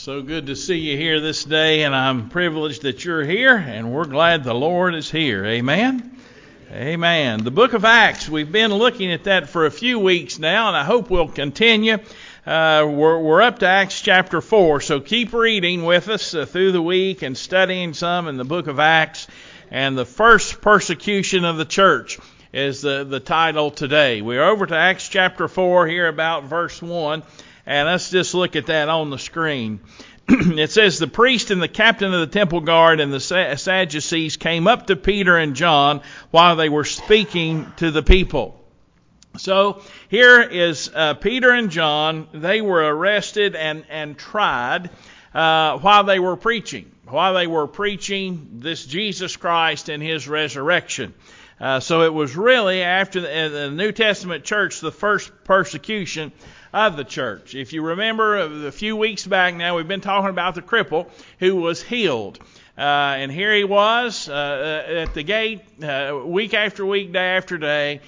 So good to see you here this day, and I'm privileged that you're here, and we're glad the Lord is here. Amen? Amen. The book of Acts, we've been looking at that for a few weeks now, and I hope we'll continue. We're up to Acts chapter 4, so keep reading with us through the week and studying some in the book of Acts. And the first persecution of the church is the title today. We're over to Acts chapter 4 here about verse 1. And let's just look at that on the screen. It says, the priest and the captain of the temple guard and the Sadducees came up to Peter and John while they were speaking to the people. So here is Peter and John. They were arrested and tried while they were preaching. While they were preaching this Jesus Christ and His resurrection. So it was really after the New Testament church, the first persecution of the church. If you remember a few weeks back now, we've been talking about the cripple who was healed. And here he was at the gate week after week, day after day,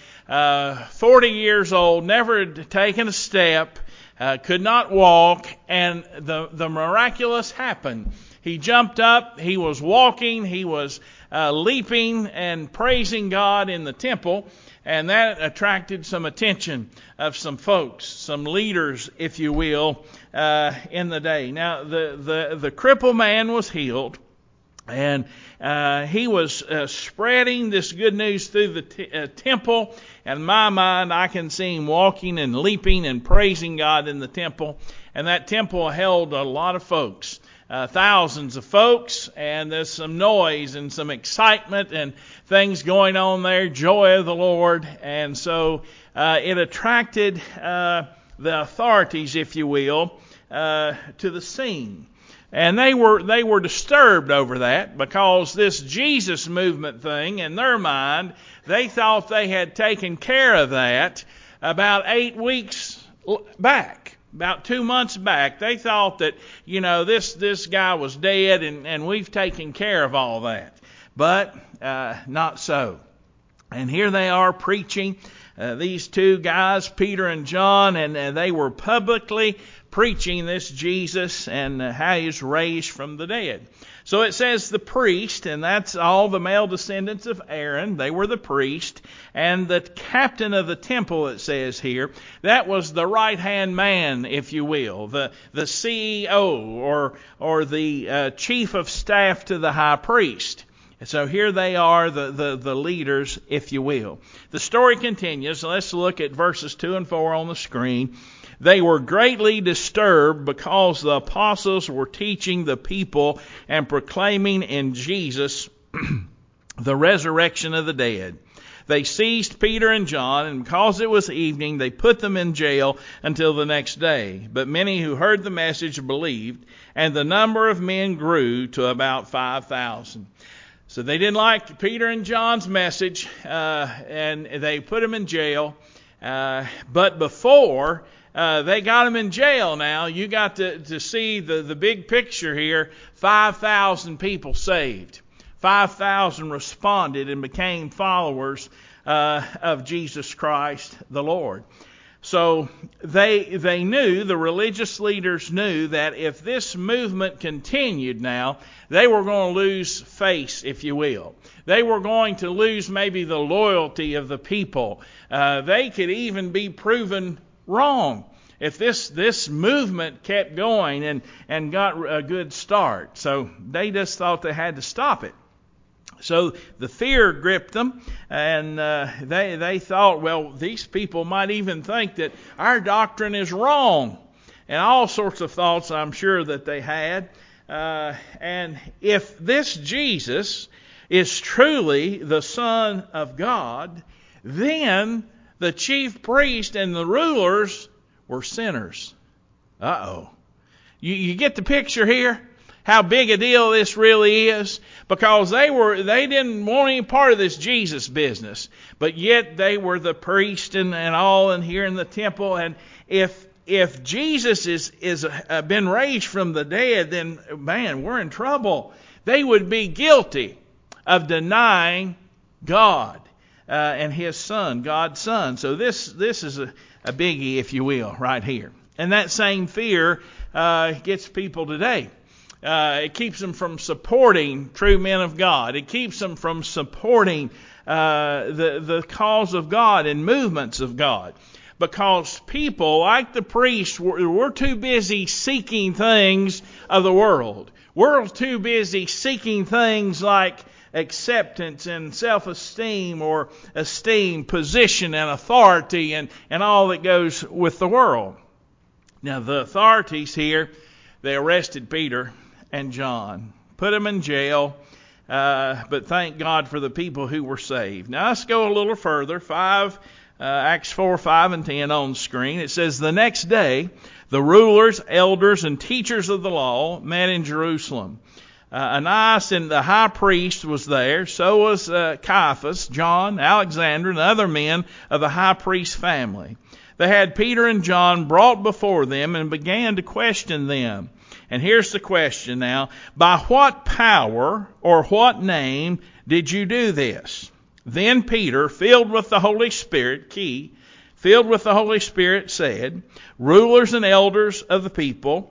40 years old, never had taken a step, could not walk, and the miraculous happened. He jumped up, he was walking, he was leaping and praising God in the temple. And that attracted some attention of some folks, some leaders, if you will, in the day. Now, the crippled man was healed, and he was spreading this good news through the temple. And in my mind, I can see him walking and leaping and praising God in the temple. And that temple held a lot of folks. Thousands of folks, and there's some noise and some excitement and things going on there, joy of the Lord, and so it attracted the authorities, if you will, to the scene. And they were disturbed over that because this Jesus movement thing, in their mind, they thought they had taken care of that about 8 weeks back. About 2 months back, they thought that, this guy was dead and we've taken care of all that. But not so. And here they are preaching, these two guys, Peter and John, and they were publicly preaching this Jesus and how He's raised from the dead. So it says the priest, and that's all the male descendants of Aaron. They were the priest. And the captain of the temple, it says here, that was the right-hand man, if you will, the CEO or the chief of staff to the high priest. So here they are, the leaders, if you will. The story continues. Let's look at verses 2 and 4 on the screen. They were greatly disturbed because the apostles were teaching the people and proclaiming in Jesus the resurrection of the dead. They seized Peter and John, and because it was evening, they put them in jail until the next day. But many who heard the message believed, and the number of men grew to about 5,000. So they didn't like Peter and John's message, and they put them in jail. But before they got them in jail now, you got to see the big picture here. 5,000 people saved. 5,000 responded and became followers of Jesus Christ the Lord. So they knew, the religious leaders knew, that if this movement continued now, they were going to lose face, if you will. They were going to lose maybe the loyalty of the people. They could even be proven wrong if this movement kept going and got a good start. So they just thought they had to stop it. So the fear gripped them, and they thought, well, these people might even think that our doctrine is wrong, and all sorts of thoughts I'm sure that they had. And if this Jesus is truly the Son of God, then the chief priest and the rulers were sinners. Uh-oh. You get the picture here? How big a deal this really is? Because they didn't want any part of this Jesus business. But yet they were the priest and all and here in the temple. And if Jesus is been raised from the dead, then man, we're in trouble. They would be guilty of denying God and His Son, God's Son. So this is a biggie, if you will, right here. And that same fear gets people today. It keeps them from supporting true men of God. It keeps them from supporting the cause of God and movements of God. Because people, like the priests, we're too busy seeking things of the world. We're too busy seeking things like acceptance and self-esteem or esteem, position and authority and all that goes with the world. Now the authorities here, they arrested Peter and John, put them in jail, but thank God for the people who were saved. Now let's go a little further. Acts 4, 5, and 10 on the screen. It says, the next day, the rulers, elders, and teachers of the law met in Jerusalem. Annas and the high priest was there. So was Caiaphas, John, Alexander, and other men of the high priest's family. They had Peter and John brought before them and began to question them. And here's the question now. By what power or what name did you do this? Then Peter, filled with the Holy Spirit, said, rulers and elders of the people,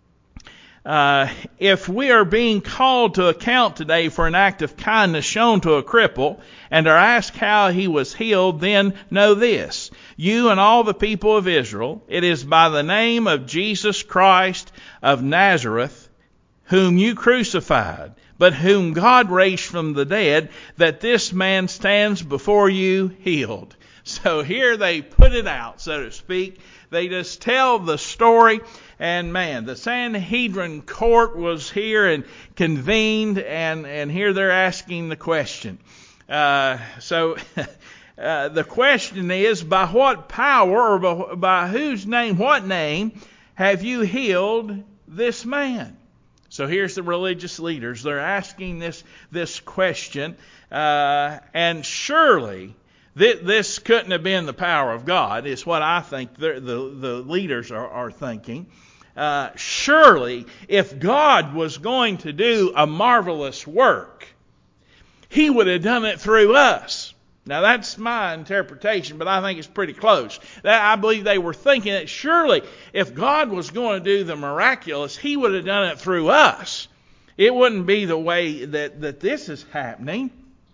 if we are being called to account today for an act of kindness shown to a cripple, and are asked how he was healed, then know this, you and all the people of Israel, it is by the name of Jesus Christ of Nazareth, whom you crucified, but whom God raised from the dead, that this man stands before you healed. So here they put it out, so to speak. They just tell the story. And man, the Sanhedrin court was here and convened, and here they're asking the question. The question is, by what power or by whose name, what name have you healed this man? So here's the religious leaders. They're asking this question, and surely this couldn't have been the power of God, is what I think the leaders are thinking. Surely, if God was going to do a marvelous work, He would have done it through us. Now that's my interpretation, but I think it's pretty close. I believe they were thinking that surely if God was going to do the miraculous, He would have done it through us. It wouldn't be the way that this is happening.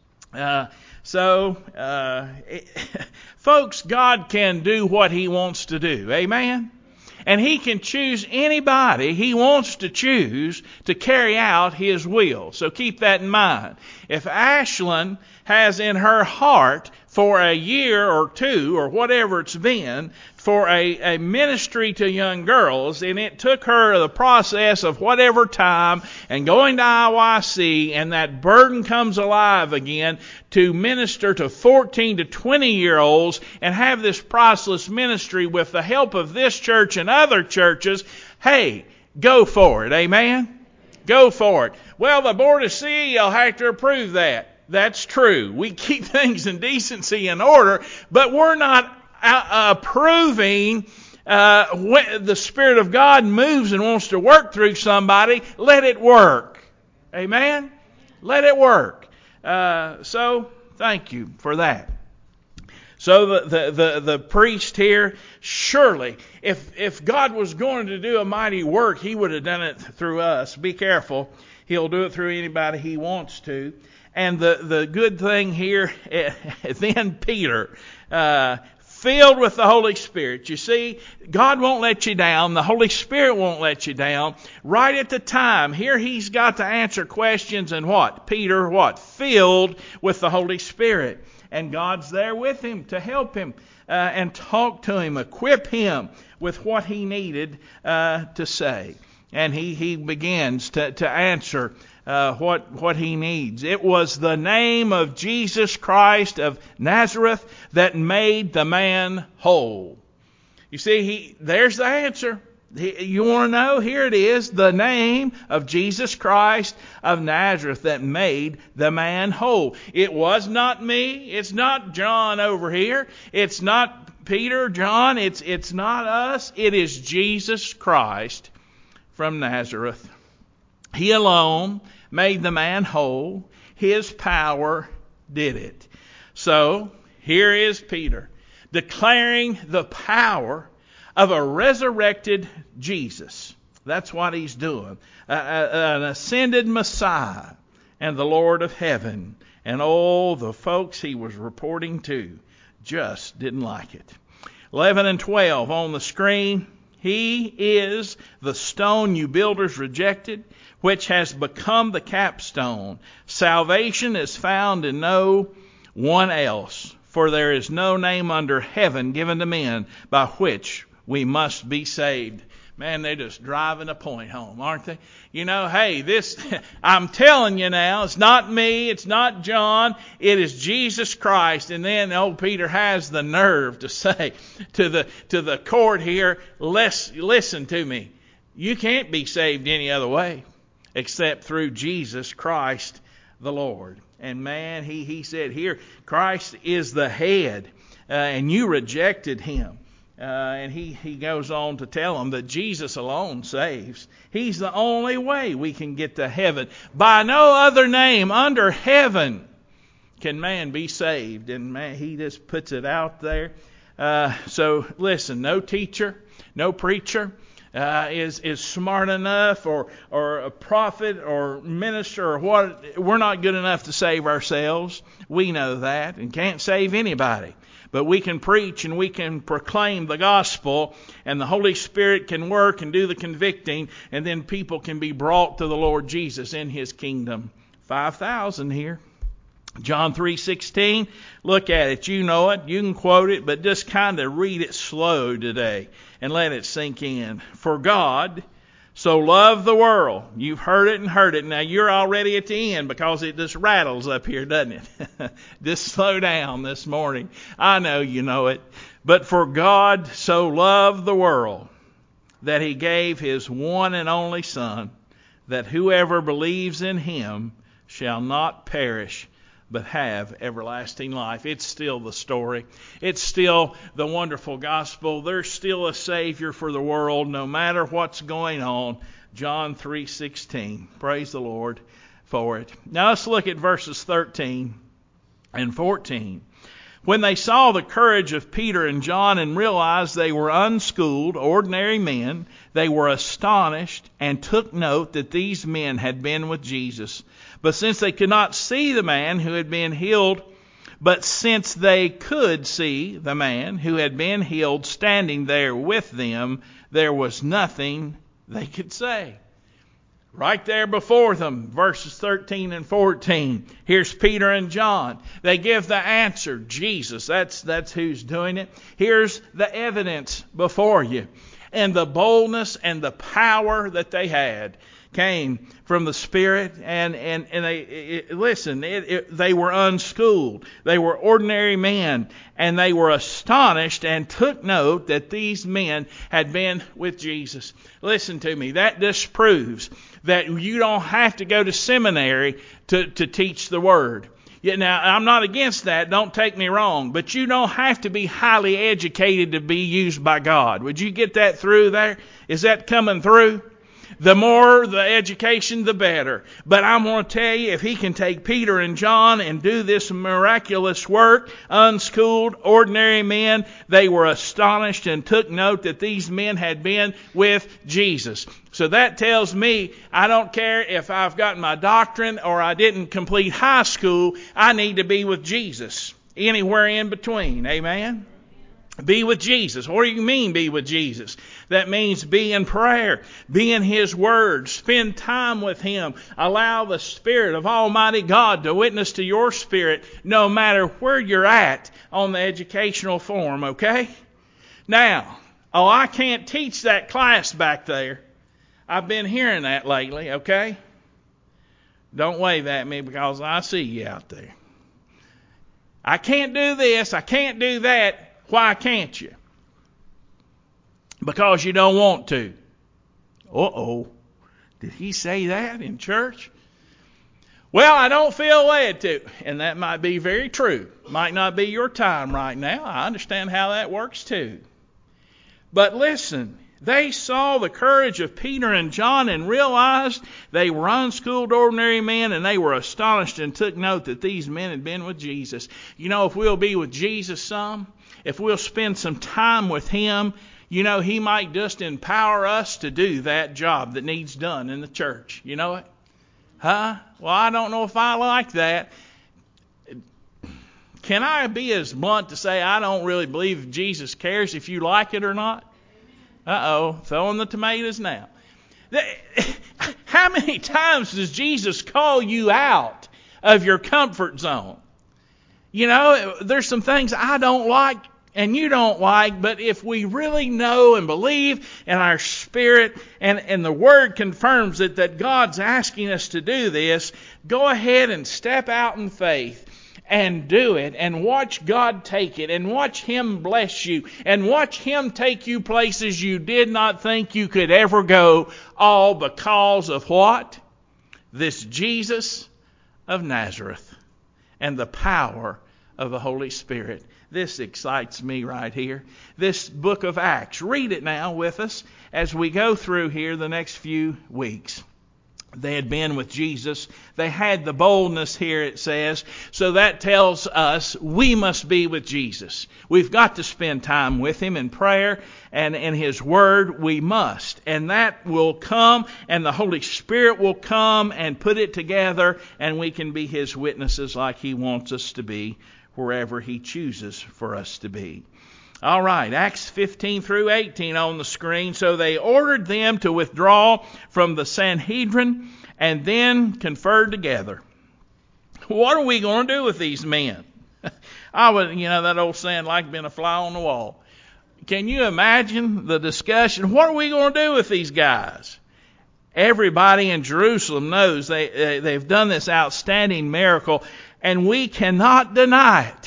Folks, God can do what He wants to do. Amen? And He can choose anybody He wants to choose to carry out His will. So keep that in mind. If Ashlyn has in her heart for a year or two or whatever it's been for a ministry to young girls, and it took her the process of whatever time and going to IYC, and that burden comes alive again to minister to 14 to 20-year-olds and have this priceless ministry with the help of this church and other churches, hey, go for it. Amen? Go for it. Well, the Board of CE will have to approve that. That's true. We keep things in decency and order, but we're not approving when the Spirit of God moves and wants to work through somebody. Let it work. Amen? Let it work. So, thank you for that. So the priest here, surely, if God was going to do a mighty work, He would have done it through us. Be careful. He'll do it through anybody He wants to. And the good thing here, then Peter, filled with the Holy Spirit. You see, God won't let you down. The Holy Spirit won't let you down. Right at the time, here he's got to answer questions, and what? Peter, what? Filled with the Holy Spirit. And God's there with him to help him and talk to him, equip him with what he needed to say. And he begins to answer what he needs. It was the name of Jesus Christ of Nazareth that made the man whole. You see, there's the answer. You want to know? Here it is. The name of Jesus Christ of Nazareth that made the man whole. It was not me. It's not John over here. It's not Peter, John. It's not us. It is Jesus Christ from Nazareth. He alone made the man whole. His power did it. So, here is Peter declaring the power of a resurrected Jesus. That's what he's doing. An ascended Messiah and the Lord of heaven. And all the folks he was reporting to just didn't like it. 11 and 12 on the screen. He is the stone you builders rejected, which has become the capstone. Salvation is found in no one else, for there is no name under heaven given to men by which we must be saved. Man, they're just driving a point home, aren't they? You know, hey, I'm telling you now, it's not me, it's not John, it is Jesus Christ. And then old Peter has the nerve to say to the court here, listen to me. You can't be saved any other way except through Jesus Christ the Lord. And man, he said here, Christ is the head, and you rejected him. And he goes on to tell them that Jesus alone saves. He's the only way we can get to heaven. By no other name under heaven can man be saved. And man, he just puts it out there. So listen, no teacher, no preacher is smart enough, or a prophet or minister or what. We're not good enough to save ourselves. We know that, and can't save anybody. But we can preach and we can proclaim the gospel, and the Holy Spirit can work and do the convicting, and then people can be brought to the Lord Jesus in his kingdom. 5,000 here. John 3:16. Look at it. You know it. You can quote it, but just kind of read it slow today and let it sink in. For God so loved the world. You've heard it and heard it. Now you're already at the end because it just rattles up here, doesn't it? Just slow down this morning. I know you know it. But for God so loved the world that he gave his one and only Son, that whoever believes in him shall not perish, but have everlasting life. It's still the story. It's still the wonderful gospel. There's still a Savior for the world, no matter what's going on. John 3:16. Praise the Lord for it. Now let's look at verses 13 and 14. When they saw the courage of Peter and John and realized they were unschooled, ordinary men, they were astonished and took note that these men had been with Jesus. But since they could not see the man who had been healed, since they could see the man who had been healed standing there with them, there was nothing they could say. Right there before them, verses 13 and 14. Here's Peter and John. They give the answer, Jesus. That's who's doing it. Here's the evidence before you. And the boldness and the power that they had came from the Spirit, and they were unschooled. They were ordinary men, and they were astonished and took note that these men had been with Jesus. Listen to me, that disproves that you don't have to go to seminary to teach the Word. Yeah, now, I'm not against that, don't take me wrong, but you don't have to be highly educated to be used by God. Would you get that through there? Is that coming through? The more the education, the better. But I'm going to tell you, if he can take Peter and John and do this miraculous work, unschooled, ordinary men, they were astonished and took note that these men had been with Jesus. So that tells me I don't care if I've got my doctrine or I didn't complete high school, I need to be with Jesus. Anywhere in between. Amen? Be with Jesus. What do you mean be with Jesus? That means be in prayer, be in His Word, spend time with Him. Allow the Spirit of Almighty God to witness to your spirit no matter where you're at on the educational form, okay? Now, I can't teach that class back there. I've been hearing that lately, okay? Don't wave at me because I see you out there. I can't do this, I can't do that. Why can't you? Because you don't want to. Uh-oh. Did he say that in church? Well, I don't feel led to. And that might be very true. Might not be your time right now. I understand how that works too. But listen, they saw the courage of Peter and John and realized they were unschooled, ordinary men, and they were astonished and took note that these men had been with Jesus. You know, if we'll be with Jesus some, if we'll spend some time with Him, He might just empower us to do that job that needs done in the church. You know it? Huh? Well, I don't know if I like that. Can I be as blunt to say I don't really believe Jesus cares if you like it or not? Uh-oh, throwing the tomatoes now. How many times does Jesus call you out of your comfort zone? There's some things I don't like and you don't like, but if we really know and believe in our spirit and the Word confirms it that God's asking us to do this, go ahead and step out in faith and do it and watch God take it and watch Him bless you and watch Him take you places you did not think you could ever go, all because of what? This Jesus of Nazareth and the power of the Holy Spirit. This excites me right here. This book of Acts. Read it now with us as we go through here the next few weeks. They had been with Jesus. They had the boldness here, it says. So that tells us we must be with Jesus. We've got to spend time with Him in prayer and in His Word. We must. And that will come, and the Holy Spirit will come and put it together, and we can be His witnesses like He wants us to be wherever He chooses for us to be. All right, Acts 15 through 18 on the screen. So they ordered them to withdraw from the Sanhedrin and then conferred together. What are we going to do with these men? I would, that old saying, like being a fly on the wall. Can you imagine the discussion? What are we going to do with these guys? Everybody in Jerusalem knows they've done this outstanding miracle, and we cannot deny it.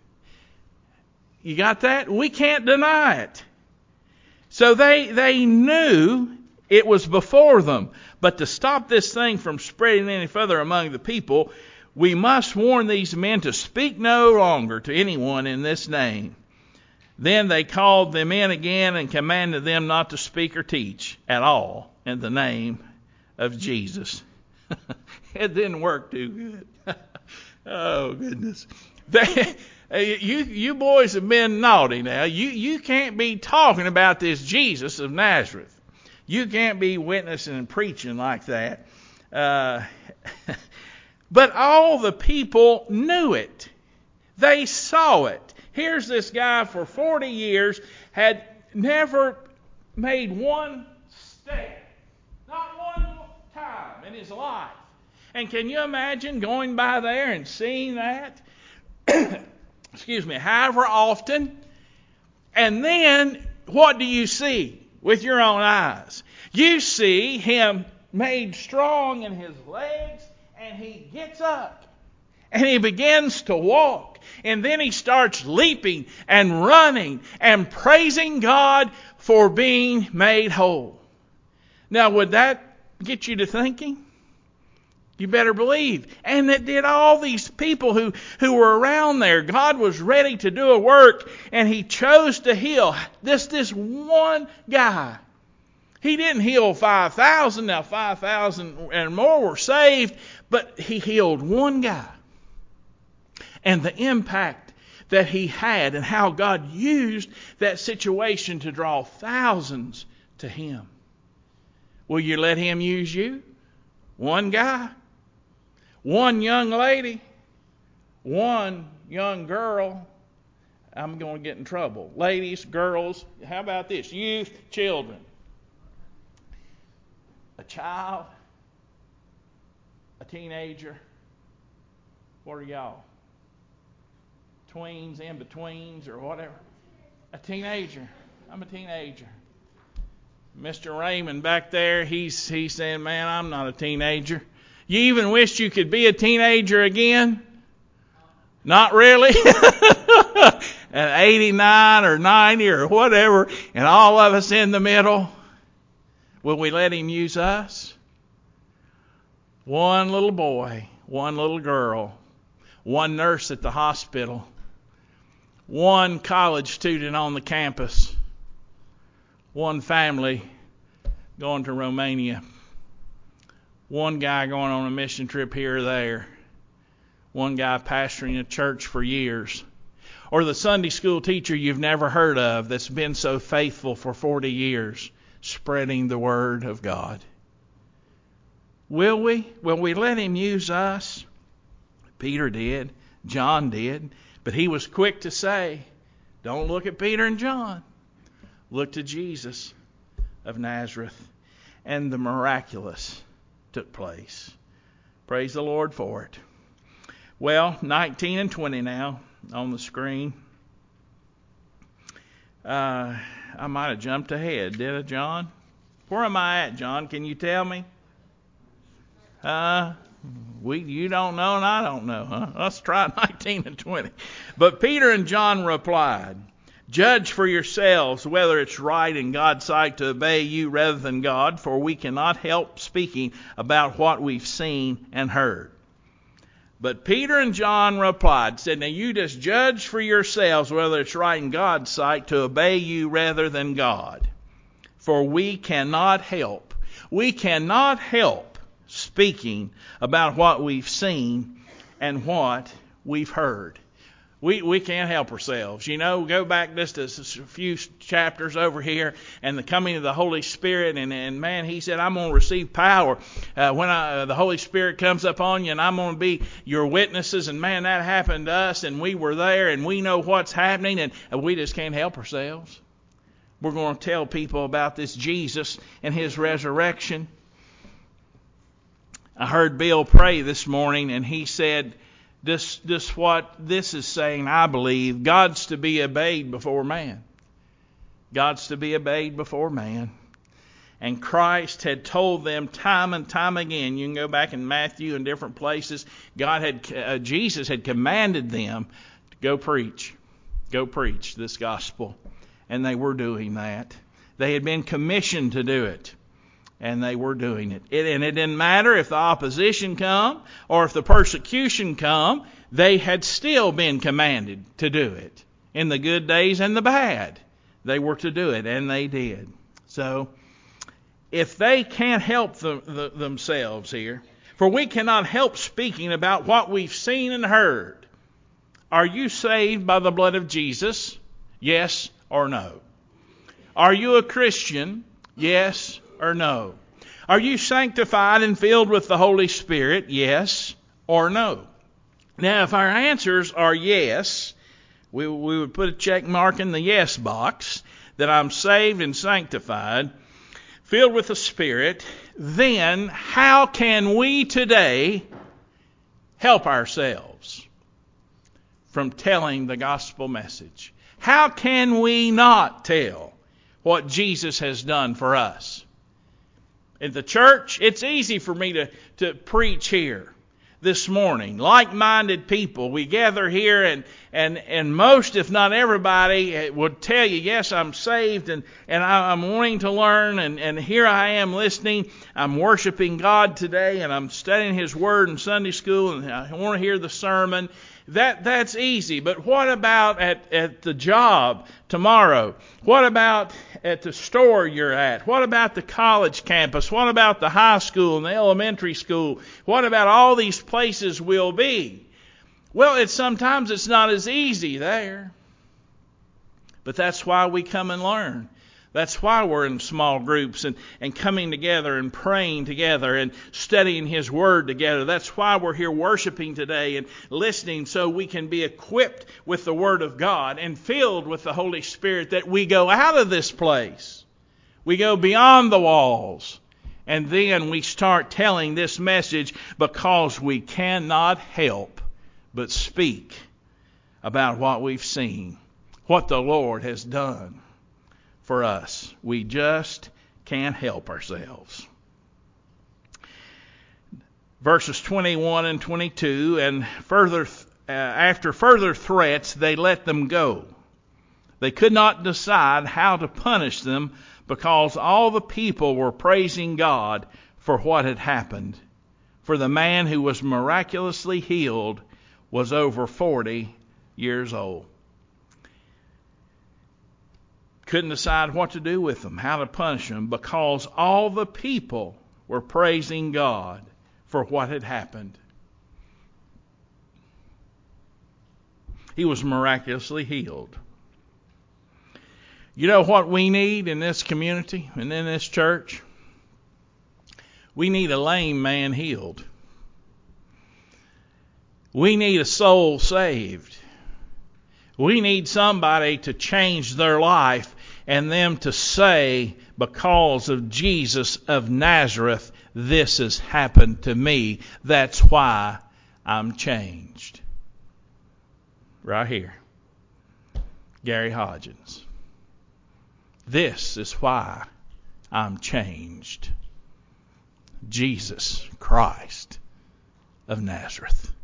You got that? We can't deny it. So they knew it was before them. But to stop this thing from spreading any further among the people, we must warn these men to speak no longer to anyone in this name. Then they called them in again and commanded them not to speak or teach at all in the name of Jesus. It didn't work too good. Oh, goodness. You boys have been naughty now. You can't be talking about this Jesus of Nazareth. You can't be witnessing and preaching like that. But all the people knew it. They saw it. Here's this guy for 40 years, had never made one step, not one time in his life. And can you imagine going by there and seeing that? Excuse me, however often. And then, what do you see with your own eyes? You see him made strong in his legs, and he gets up, and he begins to walk. And then he starts leaping and running and praising God for being made whole. Now, would that get you to thinking? You better believe. And it did all these people who were around there. God was ready to do a work, and He chose to heal this one guy. He didn't heal 5,000. Now 5,000 and more were saved, but He healed one guy. And the impact that He had and how God used that situation to draw thousands to Him. Will you let Him use you? One guy? One young lady, one young girl. I'm going to get in trouble. Ladies, girls, how about this? Youth, children. A child, a teenager. What are y'all? Tweens, in-betweens, or whatever. A teenager. I'm a teenager. Mr. Raymond back there, he's saying, man, I'm not a teenager. You even wish you could be a teenager again? Not really? At 89 or 90 or whatever, and all of us in the middle, will we let Him use us? One little boy, one little girl, one nurse at the hospital, one college student on the campus, one family going to Romania. One guy going on a mission trip here or there. One guy pastoring a church for years. Or the Sunday school teacher you've never heard of that's been so faithful for 40 years spreading the Word of God? Will we? Will we let Him use us? Peter did. John did. But he was quick to say, don't look at Peter and John. Look to Jesus of Nazareth. And the miraculous took place. Praise the Lord for it. Well, 19 and 20 now on the screen. I might have jumped ahead, did I, John? Where am I at, John? Can you tell me? You don't know and I don't know, huh? Let's try 19 and 20. But Peter and John replied, judge for yourselves whether it's right in God's sight to obey you rather than God, for we cannot help speaking about what we've seen and heard. But Peter and John replied, said, now you just judge for yourselves whether it's right in God's sight to obey you rather than God. For we cannot help speaking about what we've seen and what we've heard. We can't help ourselves. You know, go back just a few chapters over here and the coming of the Holy Spirit. And man, he said, I'm going to receive power when the Holy Spirit comes up on you, and I'm going to be your witnesses. And man, that happened to us, and we were there, and we know what's happening, and we just can't help ourselves. We're going to tell people about this Jesus and His resurrection. I heard Bill pray this morning, and he said, this what this is saying, I believe, God's to be obeyed before man. God's to be obeyed before man. And Christ had told them time and time again, you can go back in Matthew and different places, Jesus had commanded them to go preach this gospel. And they were doing that. They had been commissioned to do it. And they were doing it. And it didn't matter if the opposition come or if the persecution come, they had still been commanded to do it. In the good days and the bad, they were to do it, and they did. So, if they can't help themselves here, for we cannot help speaking about what we've seen and heard. Are you saved by the blood of Jesus? Yes or no? Are you a Christian? Yes or no? Are you sanctified and filled with the Holy Spirit? Yes or no? Now, if our answers are yes, we would put a check mark in the yes box that I'm saved and sanctified, filled with the Spirit. Then how can we today help ourselves from telling the gospel message? How can we not tell what Jesus has done for us? In the church, it's easy for me to preach here this morning. Like-minded people, we gather here, and most, if not everybody, would tell you, yes, I'm saved, and I'm wanting to learn, and here I am listening. I'm worshiping God today, and I'm studying His Word in Sunday school, and I want to hear the sermon. That's easy. But what about at the job tomorrow? What about at the store you're at? What about the college campus? What about the high school and the elementary school? What about all these places we'll be? Well, sometimes it's not as easy there. But that's why we come and learn. That's why we're in small groups and coming together and praying together and studying His Word together. That's why we're here worshiping today and listening, so we can be equipped with the Word of God and filled with the Holy Spirit, that we go out of this place. We go beyond the walls. And then we start telling this message, because we cannot help but speak about what we've seen, what the Lord has done for us. We just can't help ourselves. Verses 21 and 22, and after further threats, they let them go. They could not decide how to punish them, because all the people were praising God for what had happened. For the man who was miraculously healed was over 40 years old. Couldn't decide what to do with them, how to punish them, because all the people were praising God for what had happened. He was miraculously healed. You know what we need in this community and in this church? We need a lame man healed. We need a soul saved. We need somebody to change their life and them to say, because of Jesus of Nazareth, this has happened to me. That's why I'm changed. Right here. Gary Hodgins. This is why I'm changed. Jesus Christ of Nazareth.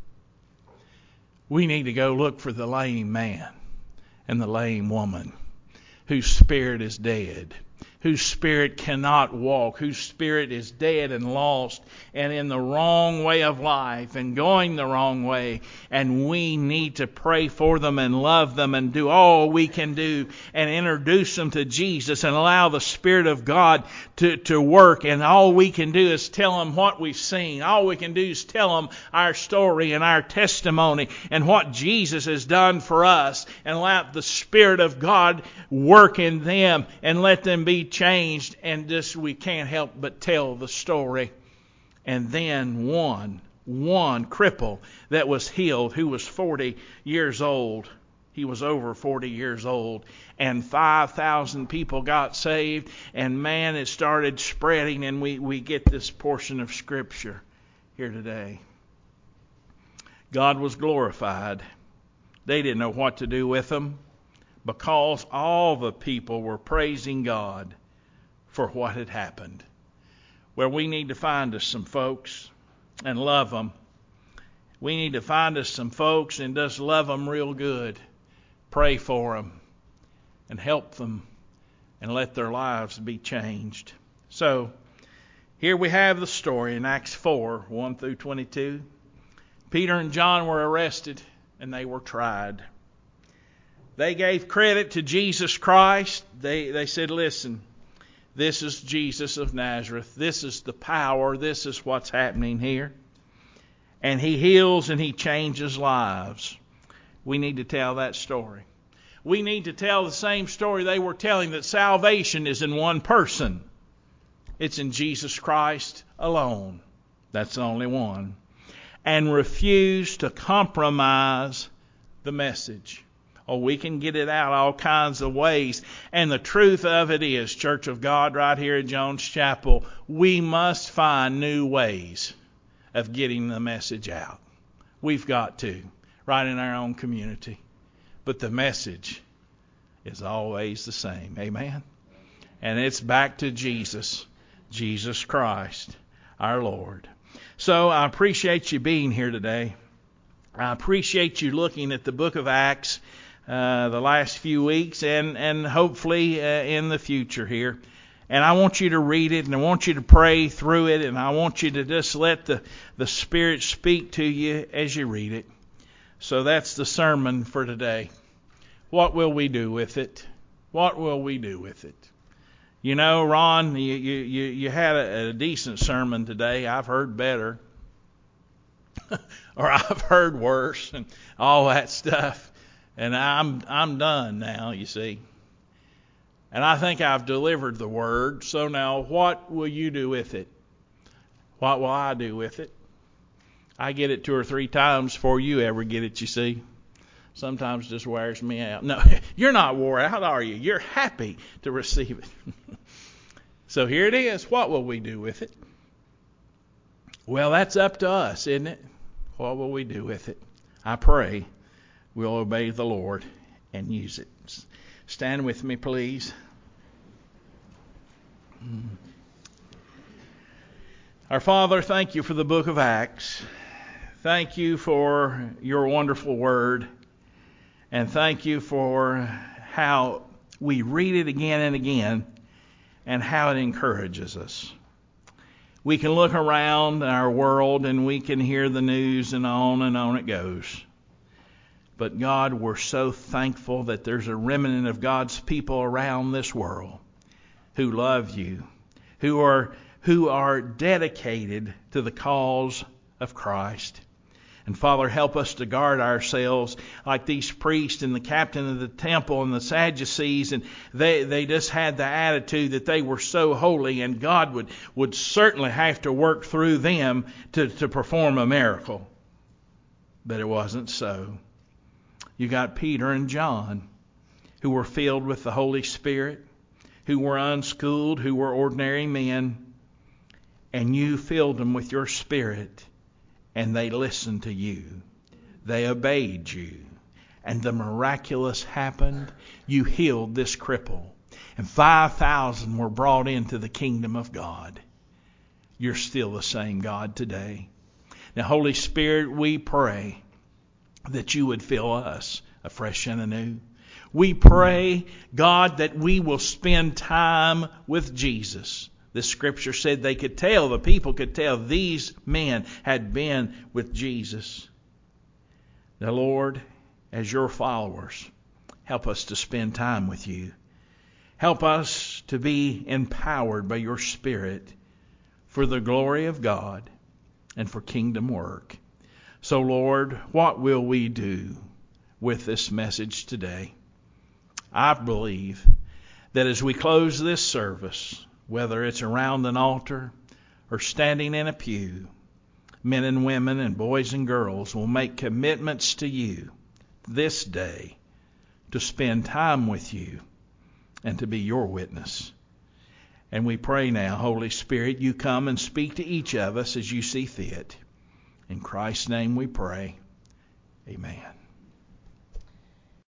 We need to go look for the lame man and the lame woman whose spirit is dead, whose spirit cannot walk, whose spirit is dead and lost and in the wrong way of life and going the wrong way. And we need to pray for them and love them and do all we can do and introduce them to Jesus and allow the Spirit of God to work. And all we can do is tell them what we've seen. All we can do is tell them our story and our testimony and what Jesus has done for us, and let the Spirit of God work in them and let them be changed. And just we can't help but tell the story. And then one cripple that was healed, who was 40 years old. He was over 40 years old. And 5,000 people got saved. And man, it started spreading. And we get this portion of Scripture here today. God was glorified. They didn't know what to do with him, because all the people were praising God for what had happened. Well, we need to find us some folks and love them. We need to find us some folks and just love them real good. Pray for them and help them and let their lives be changed. So, here we have the story in Acts 4, 1 through 22. Peter and John were arrested and they were tried. They gave credit to Jesus Christ. They said, listen, this is Jesus of Nazareth. This is the power. This is what's happening here. And He heals and He changes lives. We need to tell that story. We need to tell the same story they were telling, that salvation is in one person. It's in Jesus Christ alone. That's the only one. And refuse to compromise the message. Oh, we can get it out all kinds of ways. And the truth of it is, Church of God, right here at Jones Chapel, we must find new ways of getting the message out. We've got to, right in our own community. But the message is always the same. Amen? And it's back to Jesus, Jesus Christ, our Lord. So I appreciate you being here today. I appreciate you looking at the book of Acts the last few weeks and hopefully in the future here. And I want you to read it, and I want you to pray through it, and I want you to just let the Spirit speak to you as you read it. So that's the sermon for today. What will we do with it? What will we do with it? You know, Ron, you had a decent sermon today. I've heard better. Or I've heard worse and all that stuff. And I'm done now, you see. And I think I've delivered the word. So now what will you do with it? What will I do with it? I get it 2 or 3 times before you ever get it, you see. Sometimes it just wears me out. No, you're not wore out, are you? You're happy to receive it. So here it is. What will we do with it? Well, that's up to us, isn't it? What will we do with it? I pray we'll obey the Lord and use it. Stand with me, please. Our Father, thank you for the book of Acts. Thank you for your wonderful word. And thank you for how we read it again and again and how it encourages us. We can look around our world and we can hear the news and on it goes. But God, we're so thankful that there's a remnant of God's people around this world who love you, who are dedicated to the cause of Christ. And Father, help us to guard ourselves like these priests and the captain of the temple and the Sadducees. And they just had the attitude that they were so holy, and God would certainly have to work through them to perform a miracle. But it wasn't so. You got Peter and John, who were filled with the Holy Spirit, who were unschooled, who were ordinary men, and you filled them with your Spirit, and they listened to you. They obeyed you, and the miraculous happened. You healed this cripple, and 5,000 were brought into the kingdom of God. You're still the same God today. Now, Holy Spirit, we pray that you would fill us afresh and anew. We pray, God, that we will spend time with Jesus. The scripture said the people could tell these men had been with Jesus. Now, Lord, as your followers, help us to spend time with you. Help us to be empowered by your Spirit for the glory of God and for kingdom work. So, Lord, what will we do with this message today? I believe that as we close this service, whether it's around an altar or standing in a pew, men and women and boys and girls will make commitments to you this day to spend time with you and to be your witness. And we pray now, Holy Spirit, you come and speak to each of us as you see fit. In Christ's name we pray. Amen.